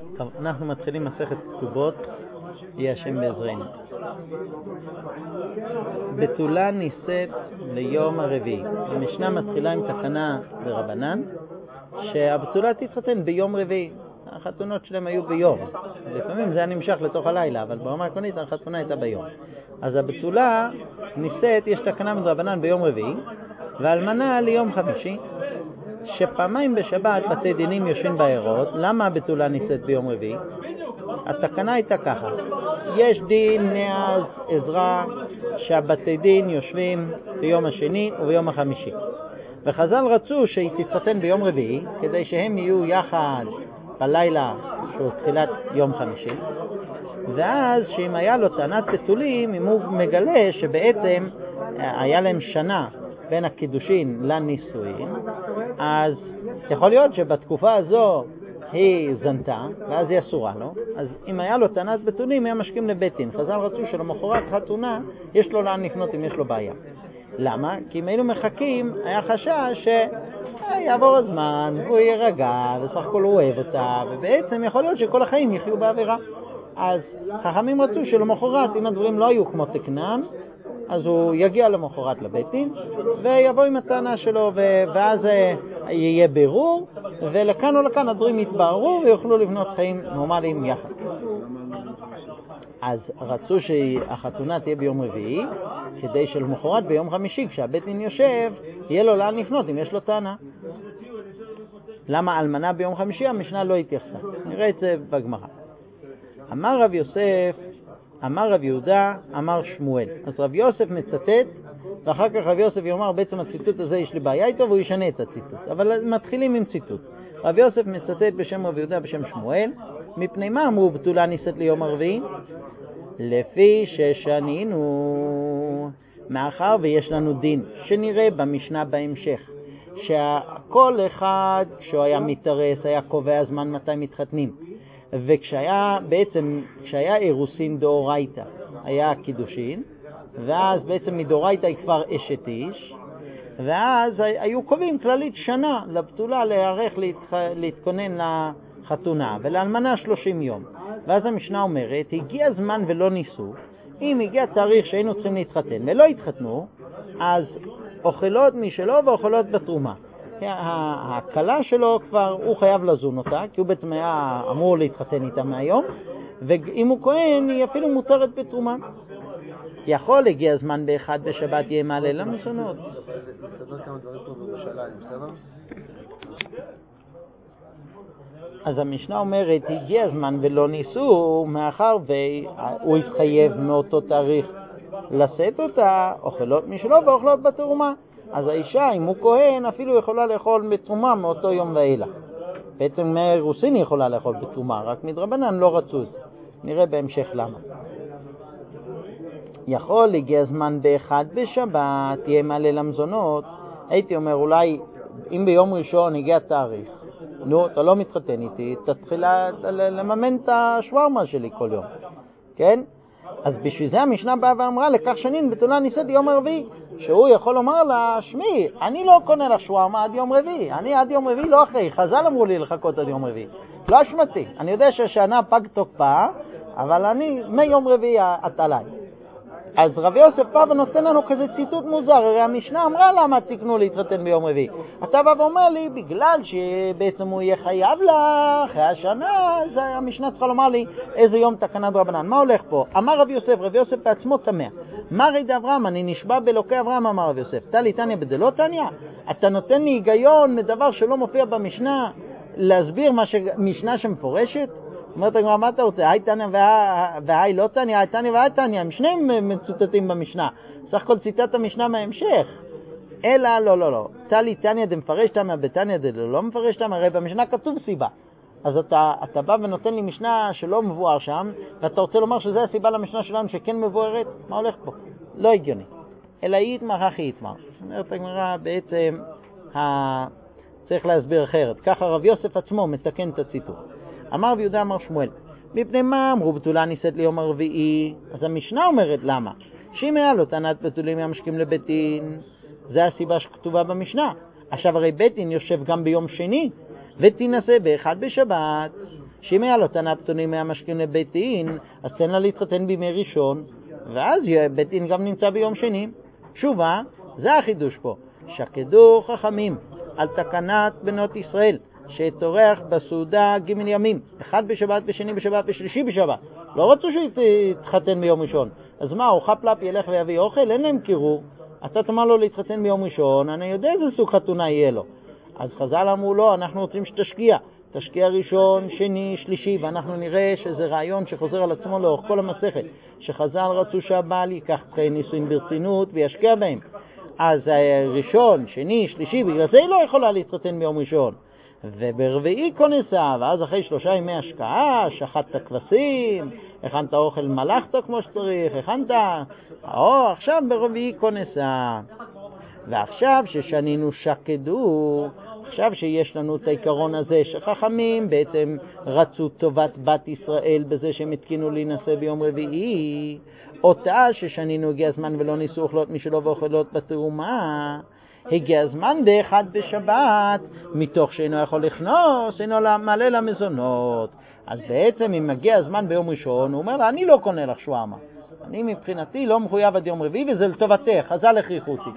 טוב, אנחנו מתחילים מסכת כתובות, יהיה השם בעזרנו. בתולה נישאת ליום הרביעי. המשנה מתחילה עם תקנה ברבנן, שהבתולה תתחתן ביום רביעי. החתונות שלהם היו ביום. לפעמים זה היה נמשך לתוך הלילה, אבל ברמה העקרונית החתונה הייתה ביום. אז הבתולה נישאת, יש תקנה ברבנן ביום רביעי, והאלמנה ליום חמישי. שפעמיים בשבת בתי דינים יושבים בעירות. למה הבתולה נישאת ביום רביעי? התקנה הייתה ככה: יש דין מאז עזרא שהבתי דין יושבים ביום השני וביום החמישי, וחז"ל רצו שהיא תתחתן ביום רביעי כדי שהם יהיו יחד בלילה שהוא תחילת יום חמישי, ואז שאם היה לו טענת בתולים, אם הוא מגלה שבעצם היה להם שנה בין הקידושין לנישואין, אז יכול להיות שבתקופה הזו היא זנתה, ואז היא אסורה לו. אז אם היה לו טענת בתולים, היה משכים לבית דין. חז"ל רצו שלמחרת חתונה יש לו לאן לפנות אם יש לו בעיה. למה? כי אם היינו מחכים, היה חשש שיעבור הזמן, והוא יירגע, וסך הכל הוא אוהב אותה, ובעצם יכול להיות שכל החיים יחיו בעבירה. אז חכמים רצו שלמחרת, אם הדברים לא היו כמו תקנם, אז הוא יגיע למחרת לבית דין, ויבוא עם הטענה שלו, ואז יהיה בירור, ולכאן או לכאן הדברים יתבררו, ויוכלו לבנות חיים נורמליים יחד. אז רצו שהחתונה תהיה ביום רביעי, כדי שלמחרת ביום חמישי, כשהבית דין יושב, יהיה לו לאן לפנות אם יש לו טענה. למה אלמנה ביום חמישי? המשנה לא התייחסה. נראה את זה בגמרא. אמר רב יוסף, אמר רב יהודה, אמר שמואל. אז רב יוסף מצטט, ואחר כך רב יוסף יאמר, בעצם הציטוט הזה יש לי בעיה איתו, והוא ישנה את הציטוט. אבל מתחילים עם ציטוט. רב יוסף מצטט בשם רב יהודה בשם שמואל. מפני מה אמרו בתולה נישאת ליום הרביעי? לפי ששנינו, מאחר ויש לנו דין, שנראה במשנה בהמשך, שכל אחד כשהוא היה מתארס היה קובע זמן מתי מתחתנים, וכשהיה בעצם, כשהיה אירוסין דאורייתא היה קידושין, ואז בעצם מדאורייתא היא כבר אשת איש, ואז היו קובעים כללית שנה לבתולה להיערך להתכונן לחתונה, ולאלמנה 30 יום. ואז המשנה אומרת, הגיע הזמן ולא ניסו. אם הגיע תאריך שהיינו צריכים להתחתן ולא התחתנו, אז אוכלות משלו ואוכלות בתרומה. הקלה שלו כבר, הוא חייב לזון אותה, כי הוא בעצם היה אמור להתחתן איתה מהיום, ואם הוא כהן, היא אפילו מותרת בתרומה. יכול הגיע הזמן באחד בשבת יהיה מעלה למזונות. תסתדר כמה דברים פה בירושלים, בסדר? אז המשנה אומרת, הגיע הזמן ולא ניסו, מאחר והוא התחייב מאותו תאריך לשאת אותה, אוכלות משלו ואוכלות בתרומה. אז האישה, אם הוא כהן, אפילו יכולה לאכול בתרומה מאותו יום ואילך. בעצם מהאירוסין היא יכולה לאכול בתרומה, רק מדרבנן לא רצו את זה. נראה בהמשך למה. יכול הגיע הזמן באחד בשבת תהיה מעלה למזונות. הייתי אומר, אולי אם ביום ראשון הגיע תאריך, נו, אתה לא מתחתן איתי, תתחיל לממן את השווארמה שלי כל יום, כן? אז בשביל זה המשנה באה ואמרה, לכך שנין בתולה נישאת יום רביעי, שהוא יכול לומר לה, שמי, אני לא קונה לך שווארמה עד יום רביעי, אני עד יום רביעי לא אחרי, חז"ל אמרו לי לחכות עד יום רביעי, לא אשמתי, אני יודע שהשנה פג תוקפה, אבל אני מיום רביעי את עליי. אז רב יוסף בא ונותן לנו כזה ציטוט מוזר, הרי המשנה אמרה למה תקנו להתחתן ביום רביעי. אתה בא ואומר לי, בגלל שבעצם הוא יהיה חייב לה אחרי השנה, אז המשנה צריכה לומר לי איזה יום תקנת רבנן. מה הולך פה? אמר רב יוסף, רב יוסף בעצמו תמה. מה ריד אברהם? אני נשבע באלוקי אברהם, אמר רב יוסף. תלי תניא בדלא תניא? אתה נותן לי היגיון מדבר שלא מופיע במשנה, להסביר משנה שמפורשת? אומרת הגמרא, מה אתה רוצה? היי תניא והי לא תניא, היי תניא והי תניא, הם שניהם מצוטטים במשנה. סך הכל ציטט המשנה מההמשך. אלא לא. תלי תניא דמפרש תמא בתניא דלא מפרש תמא, הרי במשנה כתוב סיבה. אז אתה בא ונותן לי משנה שלא מבואר שם, ואתה רוצה לומר שזה הסיבה למשנה שלנו שכן מבוארת? מה הולך פה? לא הגיוני. אלא יתמר אחי יתמר. אומרת הגמרא, בעצם צריך להסביר אחרת. ככה רב יוסף עצמו מתקן את הציטוט. אמר רב יהודה אמר שמואל, מפני מה אמרו בתולה נישאת ליום הרביעי? אז המשנה אומרת למה? שאם היה לו טענת בתולים משכים לבית דין, זה הסיבה שכתובה במשנה. עכשיו הרי בית דין יושב גם ביום שני, ותינשא באחד בשבת. שאם היה לו תנא פתונים מהמשכין לבית דין, אז תן לה להתחתן בימי ראשון, ואז בית דין גם נמצא ביום שני. תשובה, זה החידוש פה. שקדו חכמים על תקנת בנות ישראל, שתורך בסעודה ג' ימים, אחד בשבת, בשני בשבת, בשלישי בשבת. לא רצו שיתחתן ביום ראשון. אז מה, הוא חפלפ ילך ויביא אוכל? אין להם קירור. אתה תאמר לו להתחתן ביום ראשון, אני יודע איזה סוג חתונה יהיה לו. אז חז"ל אמרו לו, אנחנו רוצים תשקיע ראשון, שני, שלישי, ואנחנו נראה שזה רעיון שחוזר על עצמו לאורך כל המסכת, שחז"ל רצו שהבעל ייקח נישואים ברצינות וישקיע בהם. אז ראשון, שני, שלישי, בגלל זה היא לא יכולה להתחתן ביום ראשון. וברביעי כונסה, ואז אחרי 3 ימי השקעה, שחטת כבשים, הכנת אוכל מלאכת כמו שצריך, עכשיו ברביעי כונסה. ועכשיו ששנינו שקדו, עכשיו שיש לנו את העיקרון הזה שחכמים בעצם רצו טובת בת ישראל בזה שהם התקינו להינשא ביום רביעי, אותה ששנינו הגיע הזמן ולא ניסו אוכלות משלו ואוכלות בתרומה, הגיע הזמן באחד בשבת, מתוך שאינו יכול לכנוס, אינו מעלה למזונות. אז בעצם אם מגיע הזמן ביום ראשון, הוא אומר לה, אני לא קונה לך שווארמה. אני מבחינתי לא מחויב עד יום רביעי, וזה לטובתך, חז"ל הכריחו אותי.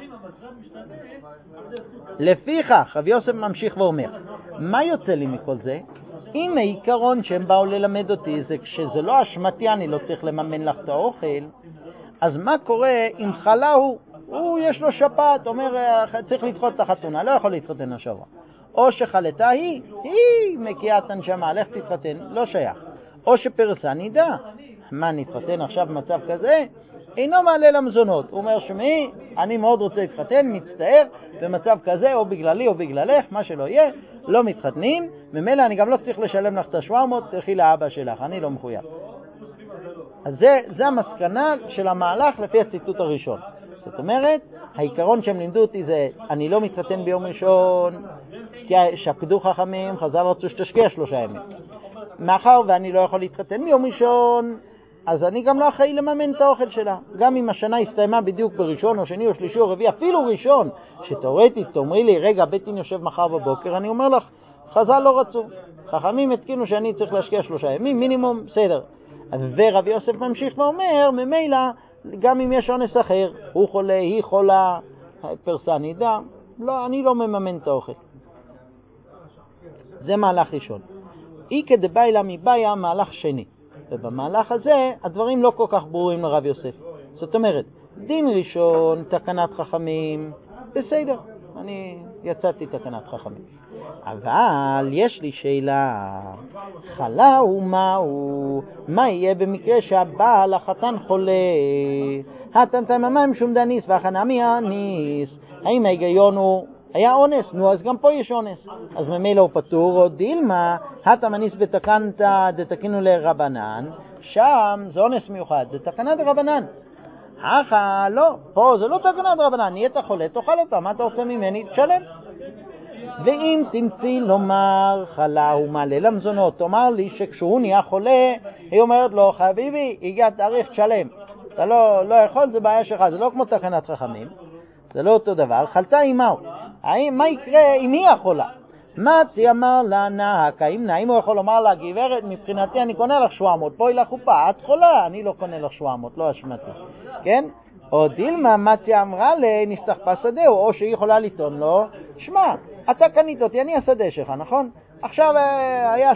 לפיכך, רבי יוסף ממשיך ואומר, מה יוצא לי מכל זה? אם העיקרון שהם באו ללמד אותי זה כשזה לא אשמתי, אני לא צריך לממן לך את האוכל, אז מה קורה אם חלה הוא יש לו שפעת, אומר צריך לדחות את החתונה, לא יכול להתחתן השבוע. או שחלתה היא מקיאה את הנשמה, לך תתחתן, לא שייך. או שפרסה נידה, מה נתחתן עכשיו במצב כזה? אינו מעלה למזונות. הוא אומר שמי, אני מאוד רוצה להתחתן, מצטער, במצב כזה או בגללי או בגללך, מה שלא יהיה, לא מתחתנים, ממילא אני גם לא צריך לשלם לך את ה-700, תלכי לאבא שלך, אני לא מחויב. אז זה המסקנה של המהלך לפי הציטוט הראשון. זאת אומרת, העיקרון שהם לימדו אותי זה, אני לא מתחתן ביום ראשון, כי שקדו חכמים, חז"ל רצו שתשקיע 3 ימים. מאחר ואני לא יכול להתחתן ביום ראשון, אז אני גם לא אחראי לממן את האוכל שלה. גם אם השנה הסתיימה בדיוק בראשון או שני או שלישי או רביעי, אפילו ראשון, שתאורטית תאמרי לי, רגע, בית דין יושב מחר בבוקר, אני אומר לך, חז"ל לא רצו. חכמים התקינו שאני צריך להשקיע 3 ימים, מינימום, בסדר. ורבי יוסף ממשיך ואומר, ממילא, גם אם יש אונס אחר, הוא חולה, היא חולה, פרסה נידה, לא, אני לא מממן את האוכל. זה מהלך ראשון. אי כדבעילה מבעיה, מהלך שני. ובמהלך הזה, הדברים לא כל כך ברורים לרב יוסף. זאת אומרת, דין ראשון, תקנת חכמים, בסדר, אני יצאתי תקנת חכמים. אבל יש לי שאלה, חלה הוא מהו? מה יהיה במקרה שהבעל החתן חולה? התן תממם שום דניס והחנמי הניס. האם ההיגיון הוא, היה אונס? נו, אז גם פה יש אונס. אז ממילא הוא פטור, או דילמה, התמניס בתקנת דתקינו לרבנן, שם זה אונס מיוחד, זה תקנת רבנן. לא, פה זה לא תקנת רבנן, נהיית חולה, תאכל אותה, מה אתה רוצה ממני? תשלם. ואם תמציא לומר חלה הוא מעלה למזונות, תאמר לי שכשהוא נהיה חולה, היא אומרת לו, חביבי, הגיע תאריך, תשלם. אתה לא יכול, זה בעיה שלך, זה לא כמו תקנת חכמים, זה לא אותו דבר. חלתה עימהו, מה יקרה אם היא החולה? מצי אמר לה נהק, האם הוא יכול לומר לה, גברת, מבחינתי אני קונה לך 700, בואי לחופה, את חולה, אני לא קונה לך 700, לא אשמתי, כן? או דילמה, מצי אמרה לי, נסתחפה שדהו, או שהיא יכולה לטעון לו, שמע, אתה קנית אותי, אני השדה שלך, נכון? עכשיו היה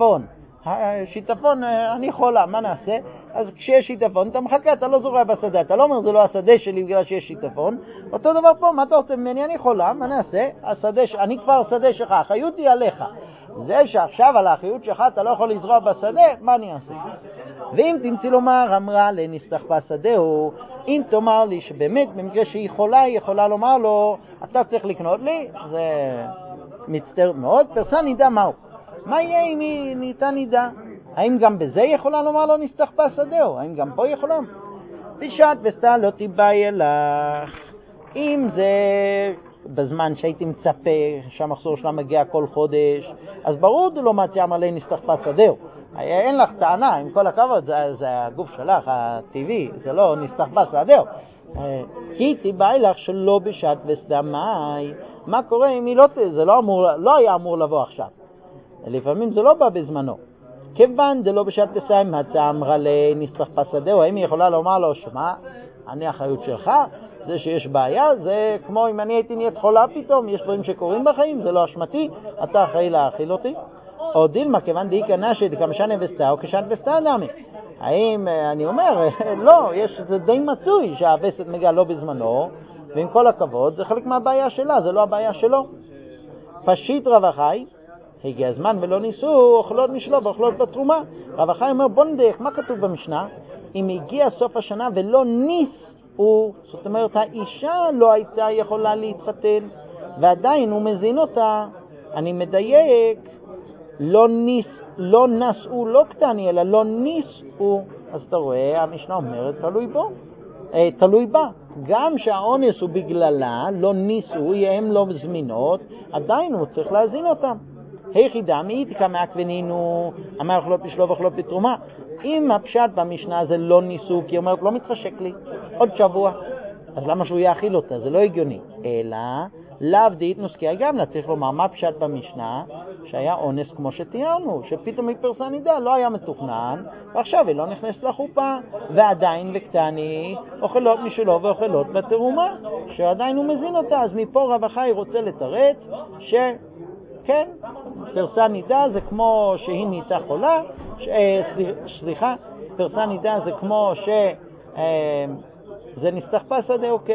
שיטפון, אני חולה, מה נעשה? אז כשיש שיטפון, אתה מחכה, אתה לא זורע בשדה, אתה לא אומר, זה לא השדה שלי בגלל שיש שיטפון. אותו דבר פה, מה אתה רוצה ממני? אני חולה, מה נעשה? אני כבר השדה שלך, האחריות היא עליך. זה שעכשיו על האחריות שלך אתה לא יכול לזרוע בשדה, מה אני אעשה? ואם תמציא לומר, אמרה לנסתחפה שדהו, אם תאמר לי שבאמת במקרה שהיא חולה, היא יכולה לומר לו, אתה צריך לקנות לי, זה מצטער מאוד, פרסה נידה מהו. מה יהיה אם היא ניתה נידה? האם גם בזה יכולה לומר לו נסתחפה שדהו? האם גם פה יכולה? פשט וסתה לא תיבאי אלך. אם זה בזמן שהייתי מצפה שהמחזור שלה מגיע כל חודש, אז ברור לא מציא אמר לי נסתחפה שדהו. אין לך טענה, עם כל הכבוד, זה הגוף שלך, הטבעי, זה לא נסתחפה שדהו. כי תיבאי לך שלא בשעת וסתה מאי. מה קורה אם היא זה לא היה אמור לבוא עכשיו? לפעמים זה לא בא בזמנו. כיוון דלא בשעת פסח מצא אמרה לנסתחפה שדהו, האם היא יכולה לומר לו, שמע, אני האחריות שלך, זה שיש בעיה, זה כמו אם אני הייתי נהיית חולה פתאום, יש דברים שקורים בחיים, זה לא אשמתי, אתה אחראי להאכיל אותי. או דילמה, כיוון דאי כנשי דקמשנה וסתה או כשעת וסתה דמי. האם, אני אומר, לא, זה די מצוי שהווסת מגיעה לא בזמנו, ועם כל הכבוד, זה חלק מהבעיה שלה, זה לא הבעיה שלו. פשיט רב החי, הגיע הזמן ולא ניסו, אוכלות משלו ואוכלות בתרומה. רב החי אומר, בוא נדייק, מה כתוב במשנה? אם הגיע סוף השנה ולא ניסו, זאת אומרת, האישה לא הייתה יכולה להתחתן, ועדיין הוא מזין אותה, אני מדייק, לא נסעו, לא קטני, אלא לא ניסעו. אז אתה רואה, המשנה אומרת, תלוי בה. גם שהאונס הוא בגללה, לא ניסו, הם לא זמינות, עדיין הוא צריך להזין אותם. היחידה מאיתיקה מעקבנינו, אמר אוכלות בשלו ואוכלות בתרומה. אם הפשט במשנה זה לא ניסו, כי היא אומרת, לא מתחשק לי, עוד שבוע. אז למה שהוא יאכיל אותה? זה לא הגיוני. אלא, לאו דאית נוסקיה גם לה, צריך לומר, מה פשט במשנה? שהיה אונס כמו שתיארנו, שפתאום היא פרסה נידה, לא היה מתוכנן, ועכשיו היא לא נכנסת לחופה, ועדיין וקטני, אוכלות משלו ואוכלות בתרומה, שעדיין הוא מזין אותה. אז מפה רב החי רוצה לתרץ, שכן, פרסה נידה זה כמו שהיא נהייתה חולה, פרסה נידה זה כמו זה נסתחפה שדהו, כן.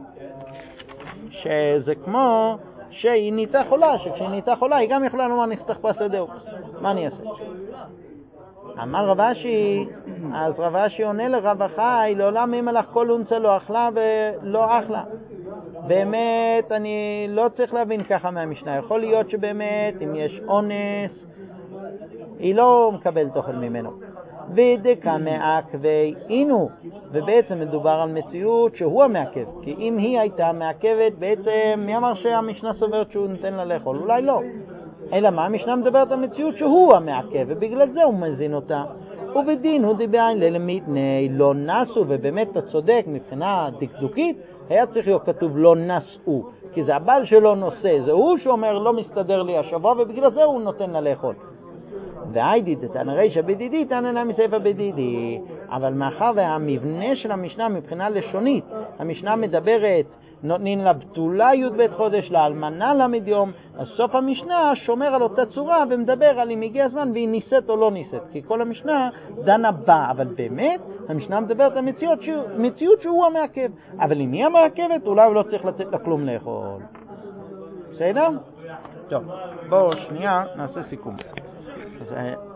שזה כמו שהיא נהייתה חולה, שכשהיא נהייתה חולה היא גם יכולה לומר נסתחפה שדהו. מה אני אעשה? אמר רב אשי, אז רב אשי עונה לרב החי, לעולם ממלך כל אונצה לא אכלה ולא אכלה. באמת אני לא צריך להבין ככה מהמשנה. יכול להיות שבאמת אם יש אונס היא לא מקבלת אוכל ממנו. ודקה מעכבי אינו, ובעצם מדובר על מציאות שהוא המעכב, כי אם היא הייתה מעכבת, בעצם מי אמר שהמשנה סוברת שהוא נותן לה לאכול? אולי לא. אלא מה? המשנה מדברת על מציאות שהוא המעכב, ובגלל זה הוא מזין אותה. ובדין הוא דיבר ללמיתני לא נסו, ובאמת אתה צודק מבחינה דקדוקית, היה צריך להיות כתוב לא נסו, כי זה הבעל שלו נושא, זה הוא שאומר לא מסתדר לי השבוע, ובגלל זה הוא נותן לה לאכול. והיידי תתנה רישא בדידי תננה מספר בדידי. אבל מאחר והמבנה של המשנה מבחינה לשונית, המשנה מדברת נותנים לה בתולה י"ב חודש, לאלמנה למד יום, אז סוף המשנה שומר על אותה צורה ומדבר על אם הגיע הזמן והיא ניסית או לא ניסית, כי כל המשנה דנה בה, אבל באמת המשנה מדברת על מציאות שהוא המעכב, אבל אם היא המעכבת אולי הוא לא צריך לתת לה כלום לאכול. בסדר? טוב, בואו שנייה נעשה סיכום. אז